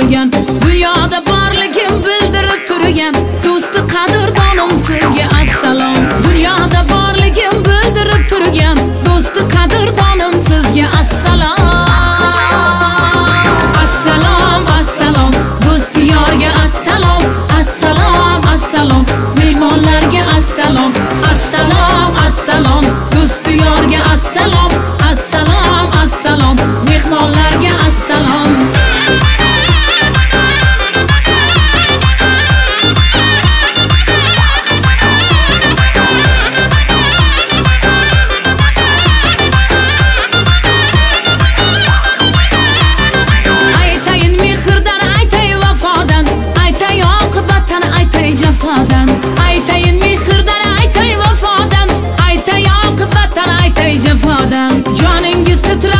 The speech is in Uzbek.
turgan, dunyoda borligim bildirib turgan do'sti qadrdonim sizga assalom. Dunyoda borligim bildirib turgan do'sti qadrdonim sizga assalom. Assalom, assalom, do'sti yorga assalom. Assalom, assalom, mehmonlarga assalom. Assalom, assalom, do'sti yorga assalom. Assalom, assalom, mehmonlarga assalom. Aytayin mehrdan, aytay vafodan, aytay oqibatdan, aytay jafodan. Aytayin mehrdan, aytay vafodan, aytay oqibatdan, aytay jafodan. Joningiz titrar